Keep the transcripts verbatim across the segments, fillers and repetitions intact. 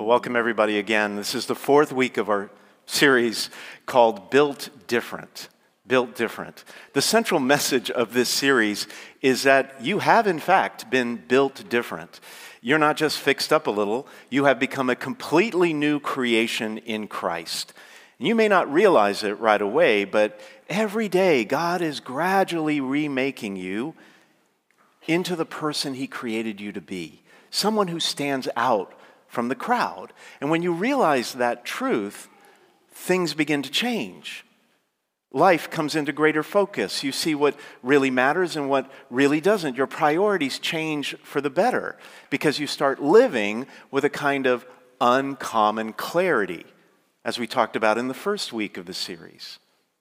Well, welcome everybody again. This is the fourth week of our series called Built Different. Built Different. The central message of this series is that you have in fact been built different. You're not just fixed up a little, you have become a completely new creation in Christ. You may not realize it right away, but every day God is gradually remaking you into the person He created you to be. Someone who stands out from the crowd. And when you realize that truth, things begin to change. Life comes into greater focus. You see what really matters and what really doesn't. Your priorities change for the better because you start living with a kind of uncommon clarity, as we talked about in the first week of the series.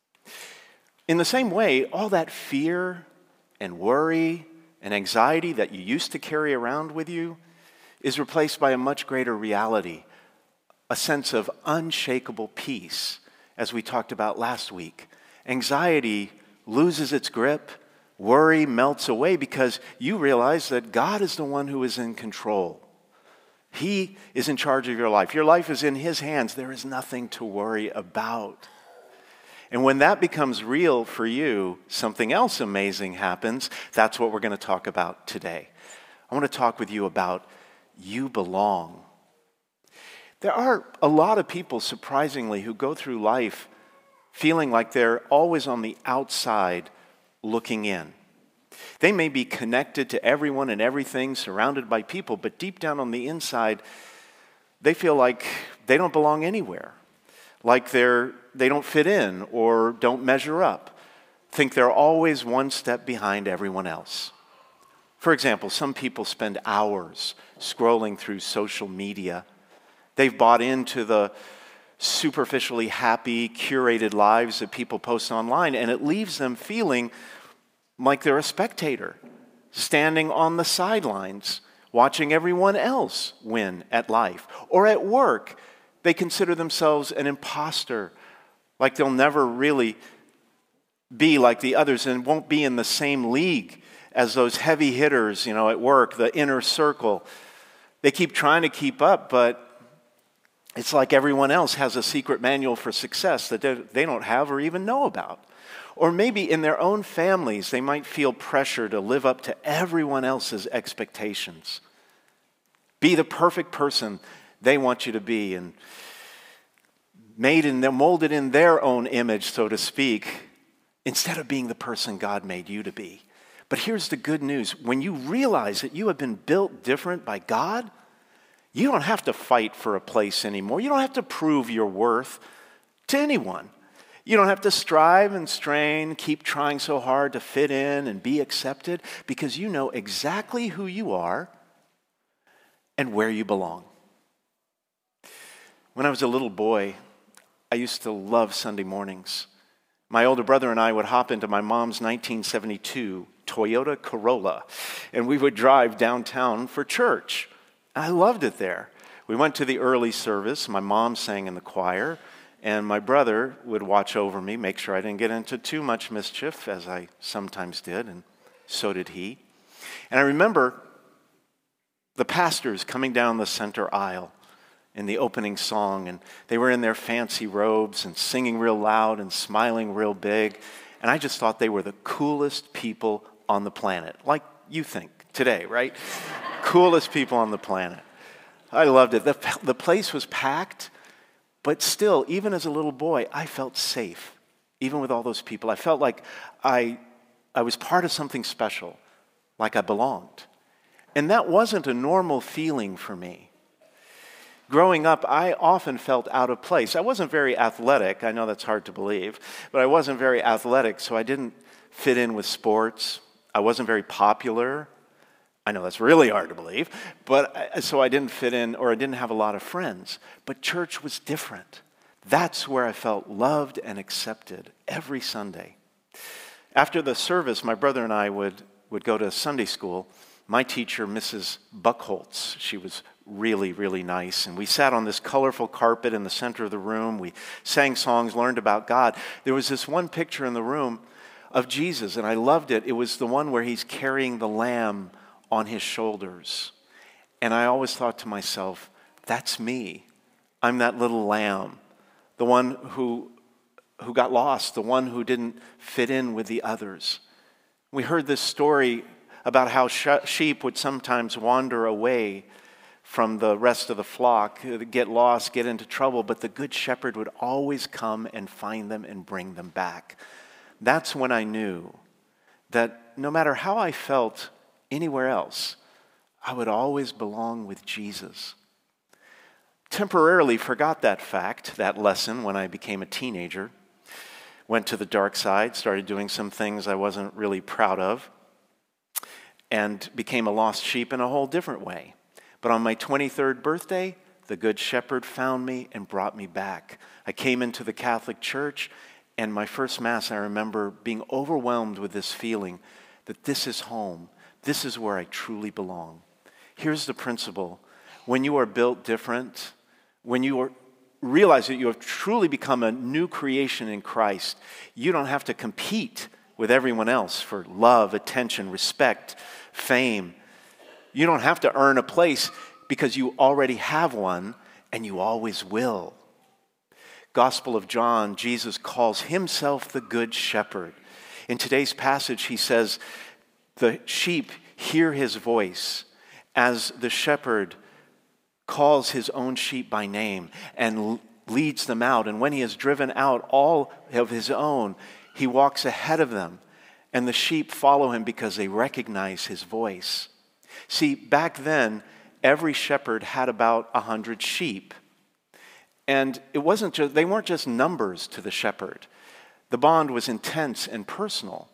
In the same way, all that fear and worry and anxiety that you used to carry around with you is replaced by a much greater reality, a sense of unshakable peace, as we talked about last week. Anxiety loses its grip, worry melts away because you realize that God is the one who is in control. He is in charge of your life. Your life is in His hands. There is nothing to worry about. And when that becomes real for you, something else amazing happens. That's what we're going to talk about today. I want to talk with you about you belong. There are a lot of people, surprisingly, who go through life feeling like they're always on the outside looking in. They may be connected to everyone and everything, surrounded by people, but deep down on the inside, they feel like they don't belong anywhere, like they're they don't fit in or don't measure up, think they're always one step behind everyone else. For example, some people spend hours scrolling through social media. They've bought into the superficially happy, curated lives that people post online, and it leaves them feeling like they're a spectator, standing on the sidelines, watching everyone else win at life. Or at work, they consider themselves an imposter, like they'll never really be like the others and won't be in the same league as those heavy hitters, you know, at work, the inner circle. They keep trying to keep up, but it's like everyone else has a secret manual for success that they don't have or even know about. Or maybe in their own families, they might feel pressure to live up to everyone else's expectations. Be the perfect person they want you to be and made and molded in their own image, so to speak, instead of being the person God made you to be. But here's the good news. When you realize that you have been built different by God, you don't have to fight for a place anymore. You don't have to prove your worth to anyone. You don't have to strive and strain, keep trying so hard to fit in and be accepted, because you know exactly who you are and where you belong. When I was a little boy, I used to love Sunday mornings. My older brother and I would hop into my mom's nineteen seventy-two Toyota Corolla, and we would drive downtown for church. I loved it there. We went to the early service. My mom sang in the choir, and my brother would watch over me, make sure I didn't get into too much mischief, as I sometimes did, and so did he. And I remember the pastors coming down the center aisle in the opening song, and they were in their fancy robes and singing real loud and smiling real big, and I just thought they were the coolest people on the planet, like you think today, right? Coolest people on the planet. I loved it. The, the place was packed, but still, even as a little boy, I felt safe, even with all those people. I felt like I, I was part of something special, like I belonged. And that wasn't a normal feeling for me. Growing up, I often felt out of place. I wasn't very athletic. I know that's hard to believe, but I wasn't very athletic, so I didn't fit in with sports. I wasn't very popular. I know that's really hard to believe, but I, so I didn't fit in, or I didn't have a lot of friends. But church was different. That's where I felt loved and accepted every Sunday. After the service, my brother and I would, would go to Sunday school. My teacher, Missus Buckholtz, she was really, really nice. And we sat on this colorful carpet in the center of the room. We sang songs, learned about God. There was this one picture in the room of Jesus, and I loved it. It was the one where He's carrying the lamb on His shoulders. And I always thought to myself, That's me. I'm that little lamb, the one who, who got lost, the one who didn't fit in with the others. We heard this story about how sh- sheep would sometimes wander away from the rest of the flock, get lost, get into trouble, but the good shepherd would always come and find them and bring them back. That's when I knew that no matter how I felt anywhere else, I would always belong with Jesus. Temporarily forgot that fact, that lesson, when I became a teenager. Went to the dark side, started doing some things I wasn't really proud of, and became a lost sheep in a whole different way. But on my twenty-third birthday, the Good Shepherd found me and brought me back. I came into the Catholic Church, and my first Mass, I remember being overwhelmed with this feeling that this is home. This is where I truly belong. Here's the principle. When you are built different, when you are, realize that you have truly become a new creation in Christ, you don't have to compete with everyone else for love, attention, respect, fame. You don't have to earn a place because you already have one and you always will. Gospel of John, Jesus calls himself the Good Shepherd. In today's passage, he says, the sheep hear his voice as the shepherd calls his own sheep by name and leads them out. And when he has driven out all of his own, he walks ahead of them. And the sheep follow him because they recognize his voice. See, back then, every shepherd had about a hundred sheep. And it wasn't just, they weren't just numbers to the shepherd. The bond was intense and personal.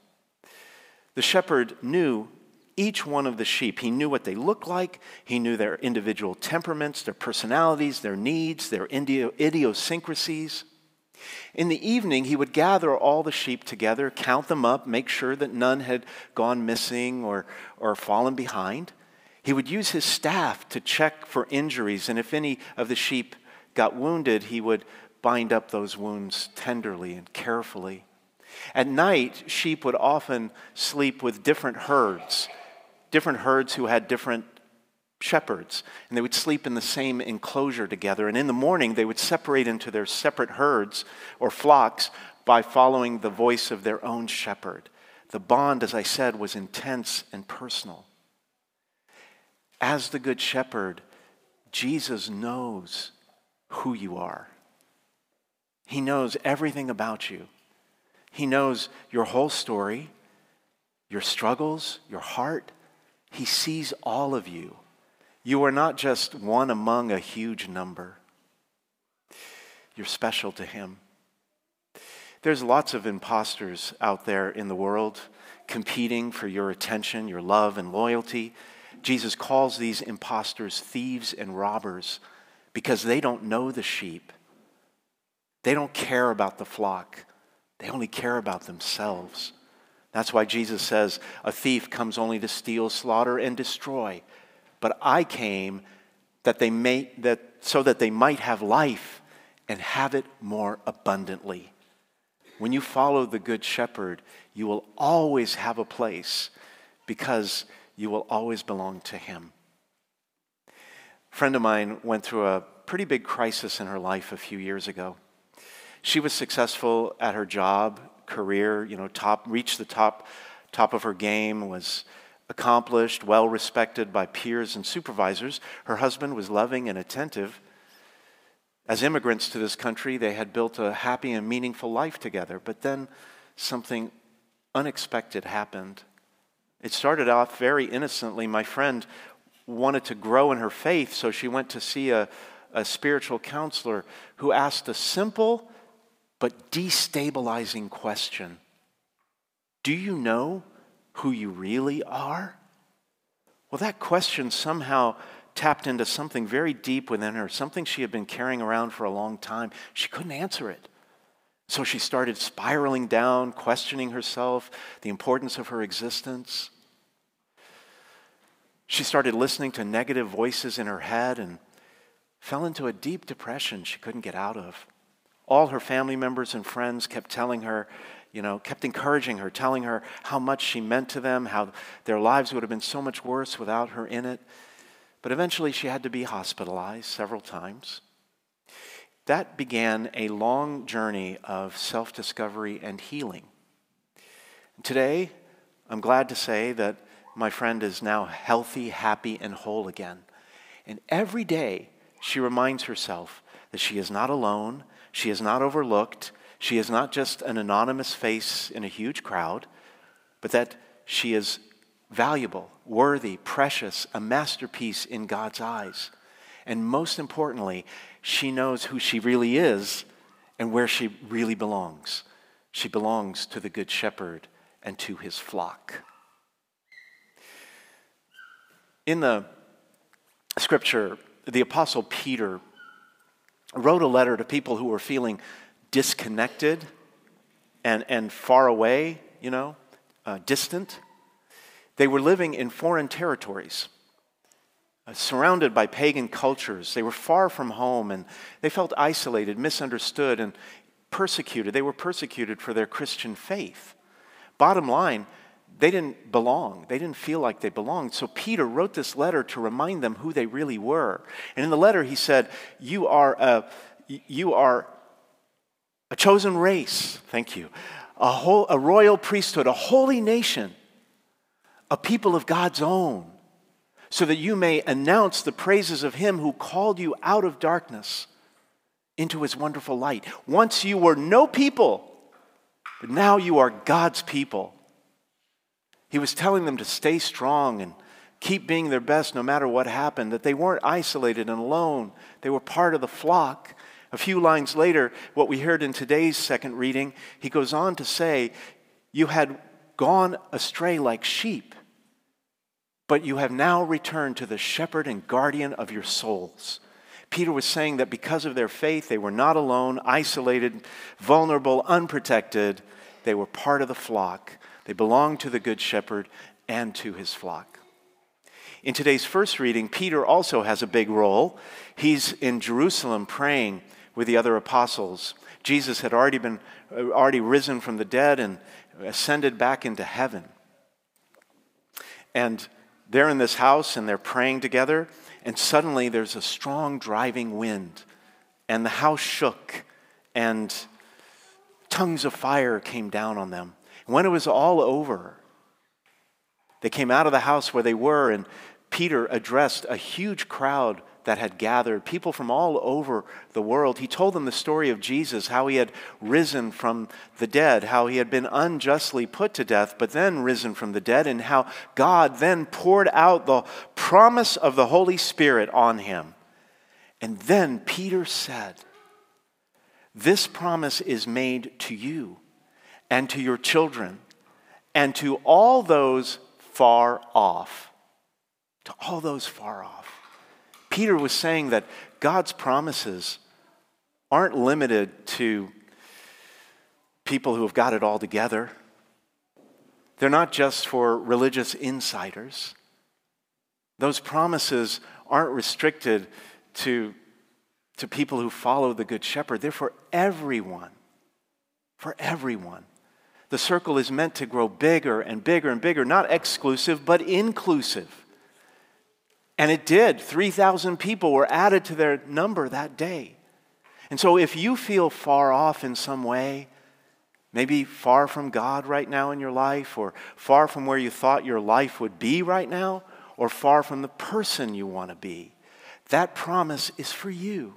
The shepherd knew each one of the sheep. He knew what they looked like. He knew their individual temperaments, their personalities, their needs, their idiosyncrasies. In the evening, he would gather all the sheep together, count them up, make sure that none had gone missing or, or fallen behind. He would use his staff to check for injuries, and if any of the sheep got wounded, he would bind up those wounds tenderly and carefully. At night, sheep would often sleep with different herds, different herds who had different shepherds, and they would sleep in the same enclosure together. And in the morning, they would separate into their separate herds or flocks by following the voice of their own shepherd. The bond, as I said, was intense and personal. As the Good Shepherd, Jesus knows who you are. He knows everything about you. He knows your whole story, your struggles, your heart. He sees all of you. You are not just one among a huge number. You're special to him. There's lots of imposters out there in the world competing for your attention, your love, and loyalty. Jesus calls these imposters thieves and robbers because they don't know the sheep. They don't care about the flock. They only care about themselves. That's why Jesus says, a thief comes only to steal, slaughter, and destroy. But I came that they may, that, so that they might have life and have it more abundantly. When you follow the Good Shepherd, you will always have a place because you will always belong to him. A friend of mine went through a pretty big crisis in her life a few years ago. She was successful at her job, career, you know, top, reached the top, top of her game, was accomplished, well respected by peers and supervisors. Her husband was loving and attentive. As immigrants to this country, they had built a happy and meaningful life together, but then something unexpected happened. It started off very innocently. My friend wanted to grow in her faith, so she went to see a, a spiritual counselor who asked a simple but destabilizing question. Do you know who you really are? Well, that question somehow tapped into something very deep within her, something she had been carrying around for a long time. She couldn't answer it. So she started spiraling down, questioning herself, the importance of her existence. She started listening to negative voices in her head and fell into a deep depression she couldn't get out of. All her family members and friends kept telling her, you know, kept encouraging her, telling her how much she meant to them, how their lives would have been so much worse without her in it. but eventually she had to be hospitalized several times. That began a long journey of self-discovery and healing. Today, I'm glad to say that my friend is now healthy, happy, and whole again. And every day, she reminds herself that she is not alone, she is not overlooked, she is not just an anonymous face in a huge crowd, but that she is valuable, worthy, precious, a masterpiece in God's eyes. And most importantly, she knows who she really is and where she really belongs. She belongs to the Good Shepherd and to his flock. In the scripture, the Apostle Peter wrote a letter to people who were feeling disconnected and, and far away, you know, uh, distant. They were living in foreign territories, uh, surrounded by pagan cultures. They were far from home, and they felt isolated, misunderstood, and persecuted. They were persecuted for their Christian faith. Bottom line, they didn't belong. They didn't feel like they belonged. So Peter wrote this letter to remind them who they really were. And in the letter he said, you are a, you are a chosen race, thank you, a, whole, a royal priesthood, a holy nation, a people of God's own, so that you may announce the praises of him who called you out of darkness into his wonderful light. Once you were no people, but now you are God's people. He was telling them to stay strong and keep being their best no matter what happened, that they weren't isolated and alone. They were part of the flock. A few lines later, what we heard in today's second reading, he goes on to say, you had gone astray like sheep, but you have now returned to the shepherd and guardian of your souls. Peter was saying that because of their faith, they were not alone, isolated, vulnerable, unprotected. They were part of the flock. They belonged to the Good Shepherd and to his flock. In today's first reading, Peter also has a big role. He's in Jerusalem praying with the other apostles. Jesus had already been already risen from the dead and ascended back into heaven. And they're in this house and they're praying together, and suddenly there's a strong driving wind, and the house shook, and tongues of fire came down on them. When it was all over, they came out of the house where they were, and Peter addressed a huge crowd that had gathered, people from all over the world. He told them the story of Jesus, how he had risen from the dead, how he had been unjustly put to death, but then risen from the dead, and how God then poured out the promise of the Holy Spirit on him. And then Peter said, this promise is made to you and to your children and to all those far off. To all those far off. Peter was saying that God's promises aren't limited to people who have got it all together. They're not just for religious insiders. Those promises aren't restricted to, to people who follow the Good Shepherd. They're for everyone. For everyone. The circle is meant to grow bigger and bigger and bigger, not exclusive, but inclusive. And it did. three thousand people were added to their number that day. And so if you feel far off in some way, maybe far from God right now in your life, or far from where you thought your life would be right now, or far from the person you want to be, that promise is for you.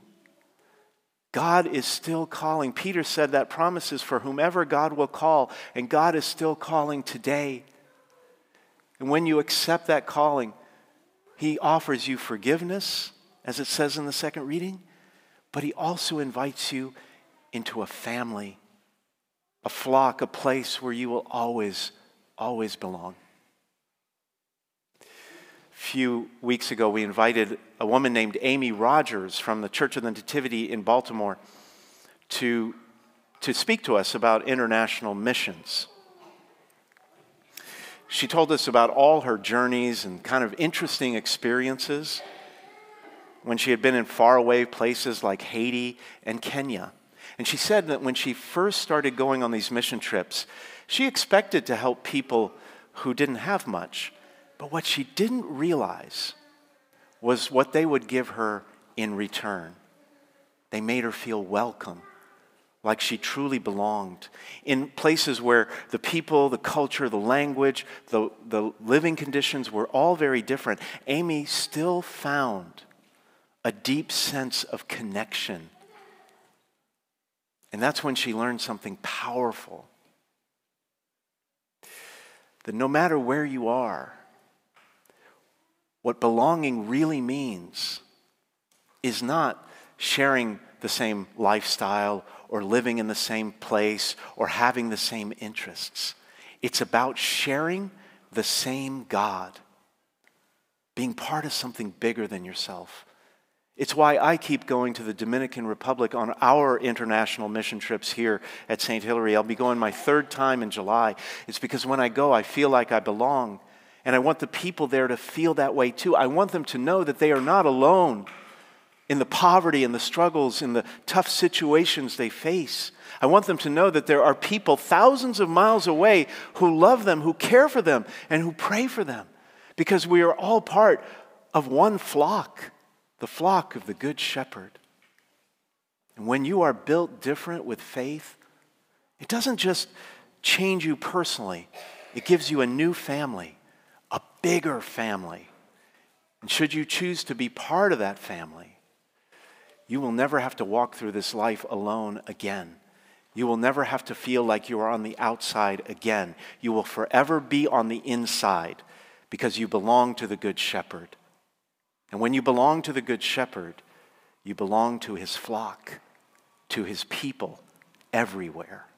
God is still calling. Peter said that promise is for whomever God will call, and God is still calling today. And when you accept that calling, he offers you forgiveness, as it says in the second reading, but he also invites you into a family, a flock, a place where you will always, always belong. A few weeks ago, we invited a woman named Amy Rogers from the Church of the Nativity in Baltimore to, to speak to us about international missions. She told us about all her journeys and kind of interesting experiences when she had been in faraway places like Haiti and Kenya. And she said that when she first started going on these mission trips, she expected to help people who didn't have much. But what she didn't realize was what they would give her in return. They made her feel welcome, like she truly belonged. In places where the people, the culture, the language, the, the living conditions were all very different, Amy still found a deep sense of connection. And that's when she learned something powerful. That no matter where you are, what belonging really means is not sharing the same lifestyle or living in the same place or having the same interests. It's about sharing the same God, being part of something bigger than yourself. It's why I keep going to the Dominican Republic on our international mission trips here at Saint Hilary. I'll be going my third time in July. It's because when I go, I feel like I belong. And I want the people there to feel that way too. I want them to know that they are not alone in the poverty and the struggles and the tough situations they face. I want them to know that there are people thousands of miles away who love them, who care for them, and who pray for them. Because we are all part of one flock. The flock of the Good Shepherd. And when you are built different with faith, it doesn't just change you personally. It gives you a new family, a bigger family. And should you choose to be part of that family, you will never have to walk through this life alone again. You will never have to feel like you are on the outside again. You will forever be on the inside because you belong to the Good Shepherd. And when you belong to the Good Shepherd, you belong to his flock, to his people everywhere.